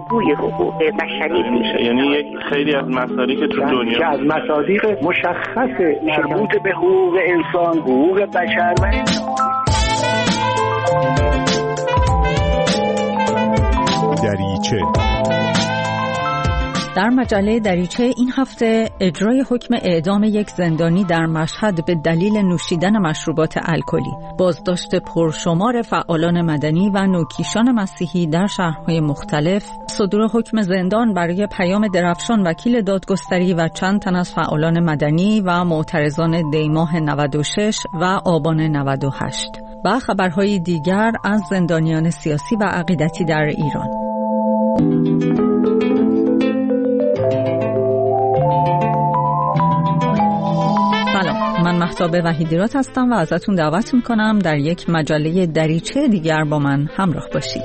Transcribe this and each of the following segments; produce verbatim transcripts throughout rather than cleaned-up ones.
بازگوی حقوق بشری میشه. یعنی یک خیلی از مصادیق که تو دنیا که از مصادیق مشخص مربوط به حقوق انسان، حقوق بشر و دریچه. در مجله دریچه این هفته اجرای حکم اعدام یک زندانی در مشهد به دلیل نوشیدن مشروبات الکلی، بازداشت پرشمار فعالان مدنی و نوکیشان مسیحی در شهرهای مختلف، صدور حکم زندان برای پیام درفشان وکیل دادگستری و چند تن از فعالان مدنی و معترضان دیماه نود و شش و آبان نود و هشت و خبرهای دیگر از زندانیان سیاسی و عقیدتی در ایران. من مهتاب وحیدیرات هستم و ازتون دعوت میکنم در یک مجله دریچه دیگر با من همراه باشید.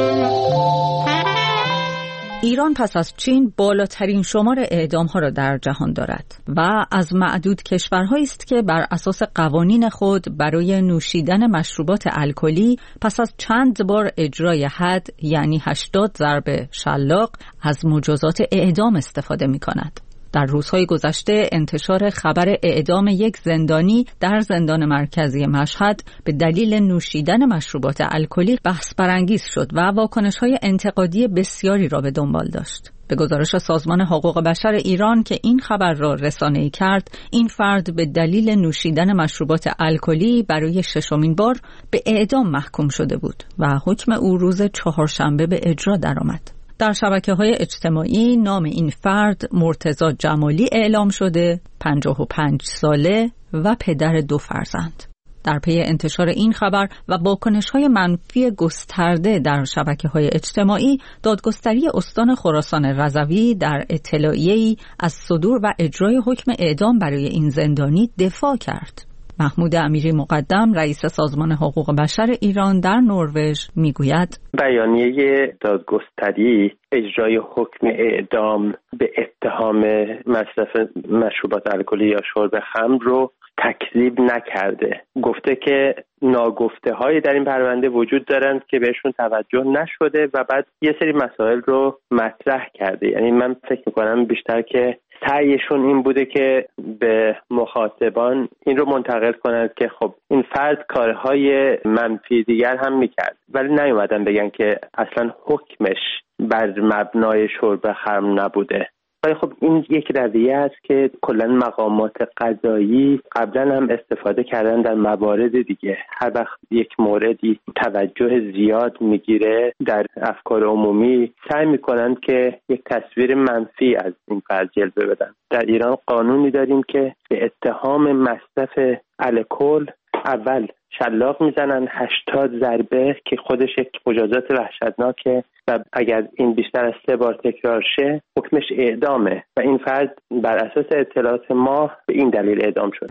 ایران پس از چین بالاترین شمار اعدام‌ها را در جهان دارد و از معدود کشورهایی است که بر اساس قوانین خود برای نوشیدن مشروبات الکلی پس از چند بار اجرای حد یعنی هشتاد ضرب شلاق از مجازات اعدام استفاده می‌کند. در روزهای گذشته انتشار خبر اعدام یک زندانی در زندان مرکزی مشهد به دلیل نوشیدن مشروبات الکلی بحث برانگیز شد و واکنش‌های انتقادی بسیاری را به دنبال داشت. به گزارش سازمان حقوق بشر ایران که این خبر را رسانه‌ای کرد، این فرد به دلیل نوشیدن مشروبات الکلی برای ششمین بار به اعدام محکوم شده بود و حکم او روز چهارشنبه به اجرا درآمد. در شبکه‌های اجتماعی نام این فرد مرتضی جمالی اعلام شده، پنجاه و پنج ساله و پدر دو فرزند. در پی انتشار این خبر و واکنش‌های منفی گسترده در شبکه‌های اجتماعی، دادگستری استان خراسان رضوی در اطلاعیه‌ای از صدور و اجرای حکم اعدام برای این زندانی دفاع کرد. محمود امیری مقدم رئیس سازمان حقوق بشر ایران در نروژ میگوید بیانیه دادگستری اجرای حکم اعدام به اتهام مصرف مشروبات الکلی یا شرب خمر رو تکذیب نکرده. گفته که ناگفته هایی در این پرونده وجود دارند که بهشون توجه نشده و بعد یه سری مسائل رو مطرح کرده. یعنی من فکر میکنم بیشتر که سعیشون این بوده که به مخاطبان این رو منتقل کنند که خب این فرد کارهای منفی دیگر هم میکرد، ولی نیومدن بگن که اصلا حکمش بر مبنای شرب خمر نبوده. ولی خب این یک رویه است که کلا مقامات قضایی قبلا هم استفاده کردن در موارد دیگه. هر وقت یک موردی توجه زیاد میگیره در افکار عمومی، سعی میکنن که یک تصویر منفی از این فرد جلوه بدن. در ایران قانونی داریم که به اتهام مصرف الکل اول شلاق میزنن هشتاد ضربه که خودش یک مجازات وحشتناکه و اگر این بیشتر از سه بار تکرار شه حکمش اعدامه و این فرد بر اساس اطلاعات ما به این دلیل اعدام شد.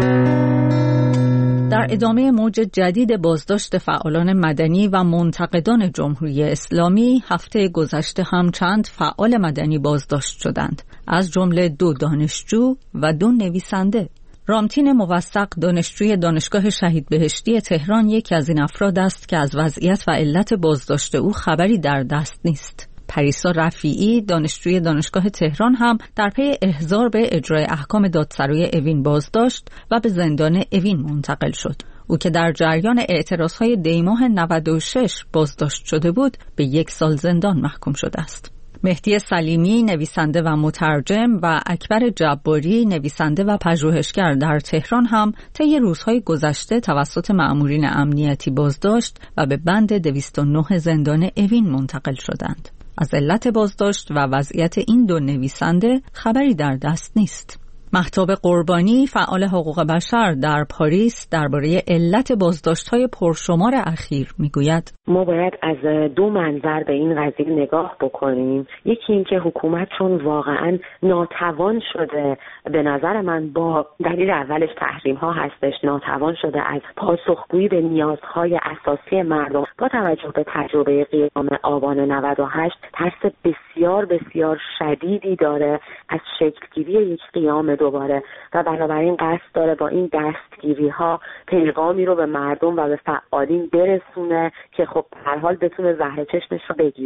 در ادامه موج جدید بازداشت فعالان مدنی و منتقدان جمهوری اسلامی، هفته گذشته هم چند فعال مدنی بازداشت شدند، از جمله دو دانشجو و دو نویسنده. رامتین موثق دانشجوی دانشگاه شهید بهشتی تهران یکی از این افراد است که از وضعیت و علت بازداشت او خبری در دست نیست. پریسا رفیعی دانشجوی دانشگاه تهران هم در پی احضار به اجرای احکام دادسرای اوین بازداشت و به زندان اوین منتقل شد. او که در جریان اعتراضهای دیماه نود و شش بازداشت شده بود، به یک سال زندان محکوم شده است. مهدی سلیمی نویسنده و مترجم و اکبر جباری نویسنده و پژوهشگر در تهران هم طی روزهای گذشته توسط مأمورین امنیتی بازداشت و به بند دویست و نه زندان اوین منتقل شدند. از علت بازداشت و وضعیت این دو نویسنده خبری در دست نیست. مهتاب قربانی فعال حقوق بشر در پاریس درباره علت بازداشت‌های پرشمار اخیر میگوید ما باید از دو منظر به این قضیه نگاه بکنیم. یکی این که حکومت چون واقعا ناتوان شده، به نظر من با دلیل اولش تحریم ها هستش، ناتوان شده از پاسخگویی به نیازهای اساسی مردم. با توجه به تجربه قیام آبان نود و هشت ترس بسیار بسیار شدیدی داره از شکلگیری یک قیام دوباره و بنابراین قصد داره با این دستگیری ها پیغامی رو به مردم و به فعالین برسونه که خب هر حال بتونه زهر چشمش رو بگیره.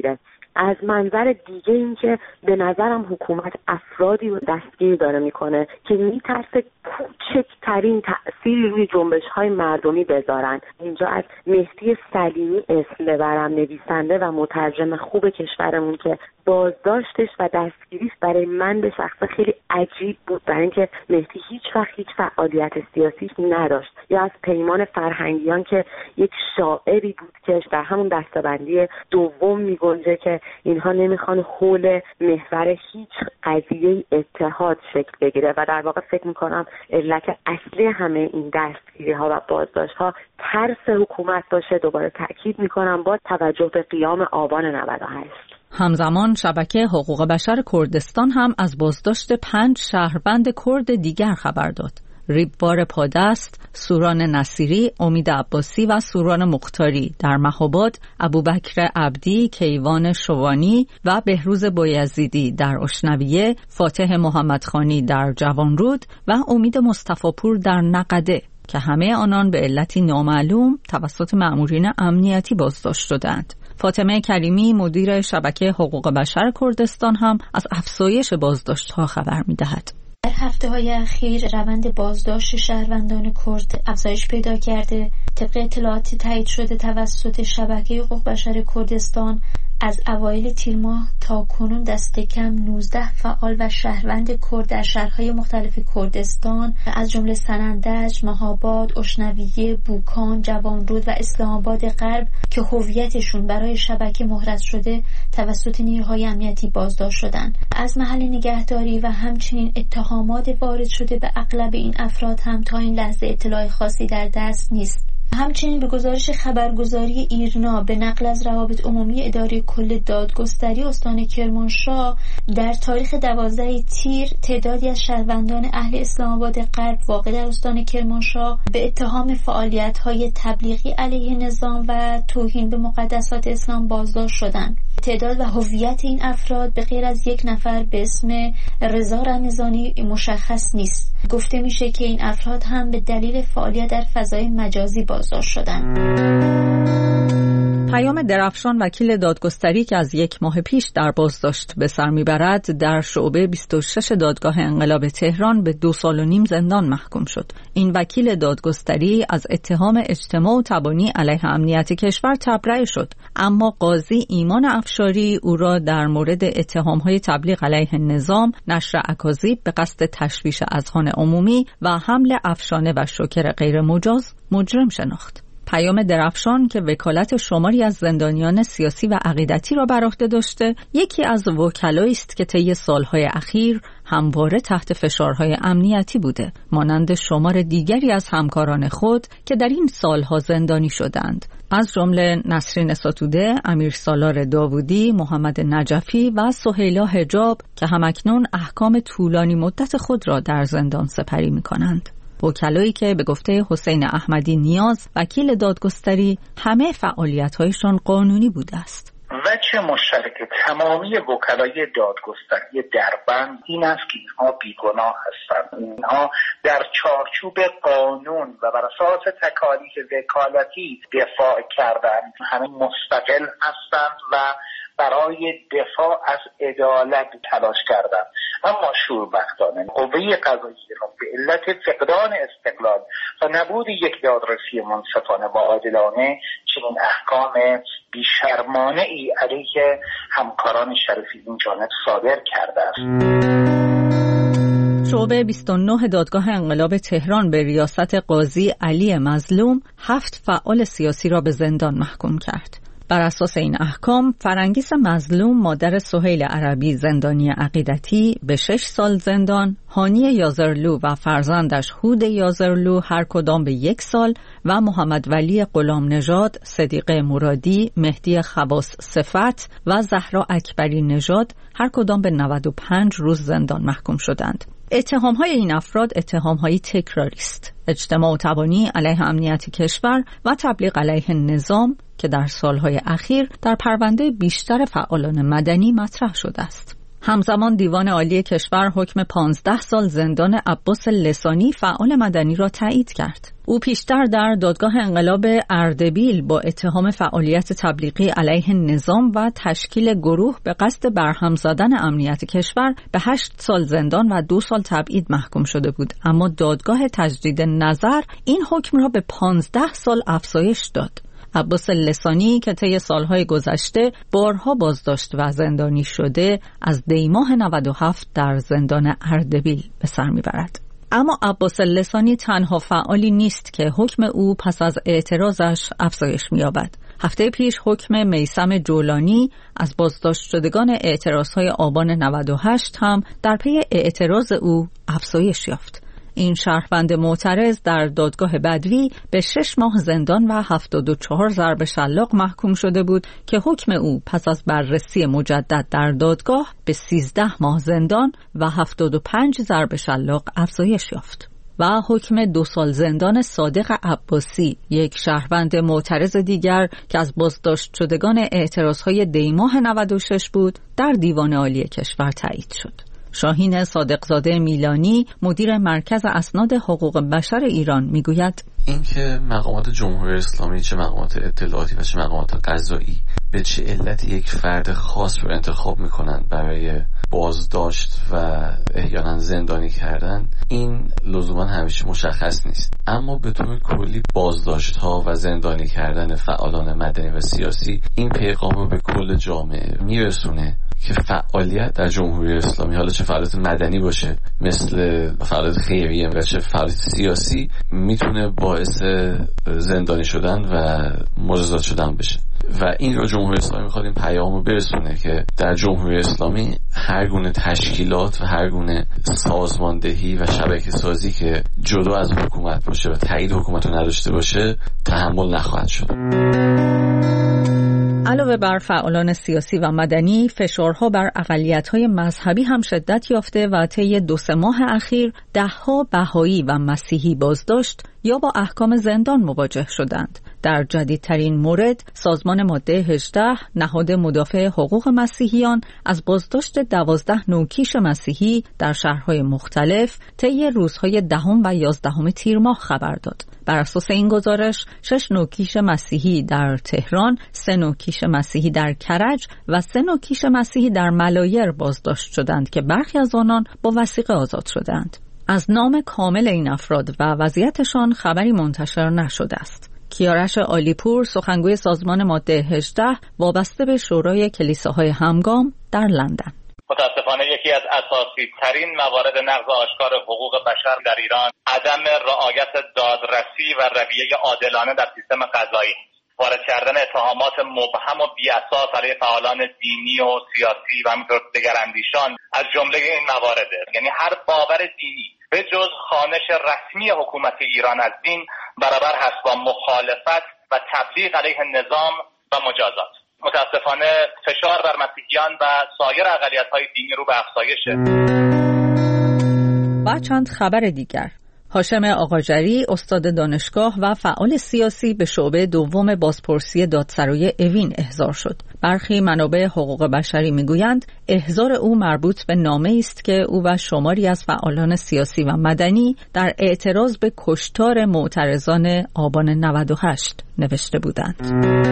از منظر دیگه این که به نظرم حکومت افرادی رو دستگیر داره میکنه که میترسه کوچکترین تأثیری روی جنبش‌های مردمی بذارن. اینجا از مهدی سلیمی اسم ببرم، نویسنده و مترجم خوب کشورمون که بازداشتش و دستگیریش برای من به شخص خیلی عجیب بود، برای اینکه مهدی هیچ وقت هیچ فعالیت سیاسی نداشت. یا از پیمان فرهنگیان که یک شاعری بود که در همون دسته‌بندی دوم میگنجه که اینها نمیخوان حول محور هیچ قضیه اتحاد شکل بگیره و در واقع فکر میکنم علت اصلی همه این دستگیری ها و بازداشت ها ترس حکومت باشه. دوباره تاکید میکنم با توجه به قیام آبان نود و هشت. همزمان شبکه حقوق بشر کردستان هم از بازداشت پنج شهروند کرد دیگر خبر داد. ریبوار پادست، سوران نصیری، امید عباسی و سوران مختاری در مهاباد، ابوبکر عبدی، کیوان شوانی و بهروز بایزیدی در اشنویه، فاتح محمدخانی در جوانرود و امید مصطفی‌پور در نقده که همه آنان به علتی نامعلوم توسط مأمورین امنیتی بازداشت شدند. فاطمه کریمی مدیر شبکه حقوق بشر کردستان هم از افزایش بازداشت‌ها خبر می‌دهد. در هفته‌های اخیر روند بازداشت شهروندان کرد افزایش پیدا کرده. طبق اطلاعاتی تایید شده توسط شبکه حقوق بشر کردستان، از اوایل تیر ماه تا کنون دست کم نوزده فعال و شهروند کرد در شهرهای مختلف کردستان از جمله سنندج، مهاباد، اشنویه، بوکان، جوانرود و اسلام آباد غرب که هویتشون برای شبکه مهرس شده توسط نیروهای امنیتی بازداشت شدند. از محل نگهداری و همچنین اتهامات وارد شده به اغلب این افراد هم تا این لحظه اطلاع خاصی در دست نیست. همچنین به گزارش خبرگزاری ایرنا به نقل از روابط عمومی اداره کل دادگستری استان کرمانشاه، در تاریخ دوازده تیر تعدادی از شهروندان اهل اسلام آباد غرب واقع در استان کرمانشاه به اتهام فعالیت‌های تبلیغی علیه نظام و توهین به مقدسات اسلام بازداشت شدند. تعداد و هویت این افراد به غیر از یک نفر به اسم رضا رمضانی مشخص نیست. گفته میشه که این افراد هم به دلیل فعالیت در فضای مجازی بازداشت شدند. پیام درفشان وکیل دادگستری که از یک ماه پیش در بازداشت به سر میبرد در شعبه بیست و شش دادگاه انقلاب تهران به دو سال و نیم زندان محکوم شد. این وکیل دادگستری از اتهام اجتماع و تبانی علیه امنیت کشور تبرئه شد، اما قاضی ایمان افشاری او را در مورد اتهام‌های تبلیغ علیه نظام، نشر اکاذیب به قصد تشویش اذهان عمومی و حمل افشانه و شوکر غیر مجاز مجرم شناخت. پیام درفشان که وکالت شماری از زندانیان سیاسی و عقیدتی را بر عهده داشته، یکی از وکلایی است که طی سالهای اخیر همواره تحت فشارهای امنیتی بوده، مانند شمار دیگری از همکاران خود که در این سالها زندانی شدند، از جمله نسرین ستوده، امیر سالار داوودی، محمد نجفی و سهیلا حجاب که همکنون احکام طولانی مدت خود را در زندان سپری می‌کنند. وکلایی که به گفته حسین احمدی نیاز وکیل دادگستری همه فعالیت‌هایشان قانونی بوده است. وجه مشترک تمامی وکلای دادگستری دربند این است که اینها بیگناه هستند. اینها در چارچوب قانون و بر اساس تکالیف وکالتی دفاع کردند. همه مستقل هستند و برای دفاع از عدالت تلاش کردند. اما شوربختانه قوه قضاییه را به علت فقدان استقلال و نبود یک دادرسی منصفانه و عادلانه چنین احکام بیشرمانه ای علیه همکاران شریفی این جانب صادر کرده است. شعبه بیست و نه دادگاه انقلاب تهران به ریاست قاضی علی مظلوم هفت فعال سیاسی را به زندان محکوم کرد. بر اساس این احکام فرنگیس مظلوم مادر سهیل عربی زندانی عقیدتی به شش سال زندان، هانی یازرلو و فرزندش هود یازرلو هر کدام به یک سال و محمد ولی غلام نژاد، صدیق مرادی، مهدی خواص صفت و زهرا اکبری نژاد هر کدام به نود و پنج روز زندان محکوم شدند. اتهام‌های این افراد اتهام‌های تکراری است: اجتماع و تبانی علیه امنیت کشور و تبلیغ علیه نظام که در سالهای اخیر در پرونده بیشتر فعالان مدنی مطرح شده است. همزمان دیوان عالی کشور حکم پانزده سال زندان عباس لسانی فعال مدنی را تایید کرد. او پیشتر در دادگاه انقلاب اردبیل با اتهام فعالیت تبلیغی علیه نظام و تشکیل گروه به قصد برهم زدن امنیت کشور به هشت سال زندان و دو سال تبعید محکوم شده بود، اما دادگاه تجدید نظر این حکم را به پانزده سال افزایش داد. عباس لسانی که طی سالهای گذشته بارها بازداشت و زندانی شده، از دیماه نود و هفت در زندان اردبیل به سر میبرد. اما عباس لسانی تنها فعالی نیست که حکم او پس از اعتراضش افزایش می‌یابد. هفته پیش حکم میثم جولانی از بازداشت شدگان اعتراضهای آبان نود و هشت هم در پی اعتراض او افزایش یافت. این شهروند معترض در دادگاه بدوی به شش ماه زندان و هفتاد و چهار ضرب شلاق محکوم شده بود که حکم او پس از بررسی مجدد در دادگاه به سیزده ماه زندان و هفتاد و پنج ضرب شلاق افزایش یافت. و حکم دو سال زندان صادق عباسی، یک شهروند معترض دیگر که از بازداشت شدگان اعتراضهای دیماه نود و شش بود، در دیوان عالی کشور تایید شد. شاهین صادقزاده میلانی، مدیر مرکز اسناد حقوق بشر ایران، میگوید اینکه مقامات جمهوری اسلامی، چه مقامات اطلاعاتی و چه مقامات قضایی، به چه علتی یک فرد خاص رو انتخاب میکنن برای بازداشت و احیانا زندانی کردن، این لزوما همیشه مشخص نیست. اما به طور کلی بازداشت ها و زندانی کردن فعالان مدنی و سیاسی این پیغام رو به کل جامعه میرسونه که فعالیت در جمهوری اسلامی، حالا چه فعالیت مدنی باشه مثل فعالیت خیریه و چه فعالیت سیاسی، میتونه باعث زندانی شدن و مجازات شدن بشه. و این رو جمهوری اسلامی میخواد این پیام رو برسونه که در جمهوری اسلامی هر گونه تشکیلات و هر گونه سازماندهی و شبکه سازی که جدا از حکومت باشه و تایید حکومت رو نداشته باشه تحمل نخواهد شد. علاوه بر فعالان سیاسی و مدنی، فشارها بر اقلیت‌های مذهبی هم شدت یافته و طی دو سه ماه اخیر ده‌ها بهایی و مسیحی بازداشت یا با احکام زندان مواجه شدند. در جدیدترین مورد، سازمان ماده هجده، نهاد مدافع حقوق مسیحیان، از بازداشت دوازده نوکیش مسیحی در شهرهای مختلف طی روزهای دهم و یازدهم تیر ماه خبر داد. بر اساس این گزارش، شش نوکیش مسیحی در تهران، سه نوکیش مسیحی در کرج و سه نوکیش مسیحی در ملایر بازداشت شدند که برخی از آنان با وثیقه آزاد شدند. از نام کامل این افراد و وضعیتشان خبری منتشر نشده است. کیارش عالیپور، سخنگوی سازمان ماده هجده وابسته به شورای کلیساهای همگام در لندن: متاسفانه یکی از اساسی ترین موارد نقض آشکار حقوق بشر در ایران عدم رعایت دادرسی و رویه عادلانه در سیستم قضایی، وارد کردن اتهامات مبهم و بی‌اساس علیه فعالان دینی و سیاسی و همینطور دگراندیشان از جمله این موارده. یعنی هر باور دینی به جز خوانش رسمی حکومت ایران از دین برابر هست با مخالفت و تبلیغ علیه نظام و مجازات. متاسفانه فشار بر مسیحیان و سایر اقلیت‌های دینی رو به افزایشه. و چند خبر دیگر: هاشم آقاجری، استاد دانشگاه و فعال سیاسی، به شعبه دوم بازپرسی دادسرای اوین احضار شد. برخی منابع حقوق بشری میگویند احضار او مربوط به نامه‌ای است که او و شماری از فعالان سیاسی و مدنی در اعتراض به کشتار معترضان آبان نود و هشت نوشته بودند.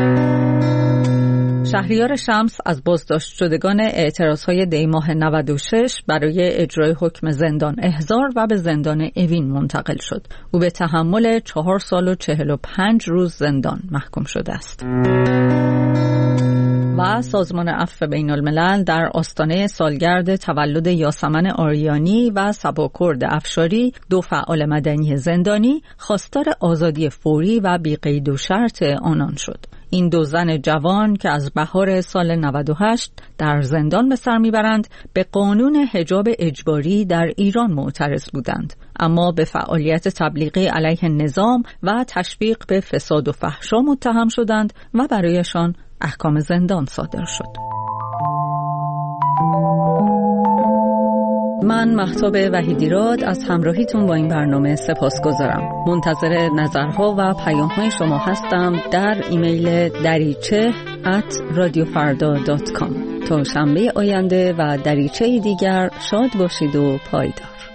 شهریار شمس از بازداشت شدگان اعتراضهای دیماه نود و شش برای اجرای حکم زندان احضار و به زندان اوین منتقل شد. او به تحمل چهار سال و چهل و پنج روز زندان محکوم شده است. و سازمان عفو بین الملل در آستانه سالگرد تولد یاسمن آریانی و صباکرد افشاری، دو فعال مدنی زندانی، خواستار آزادی فوری و بی قید و شرط آنان شد. این دو زن جوان که از بهار سال نود و هشت در زندان به سر میبرند، به قانون حجاب اجباری در ایران معترض بودند، اما به فعالیت تبلیغی علیه نظام و تشویق به فساد و فحشا متهم شدند و برایشان احکام زندان صادر شد. من مهتاب وحیدیراد از همراهیتون با این برنامه سپاسگزارم. منتظر نظرها و پیام‌های شما هستم در ایمیل دریچه ات رادیو فردا دات کام. تا شنبه آینده و دریچه دیگر شاد باشید و پایدار.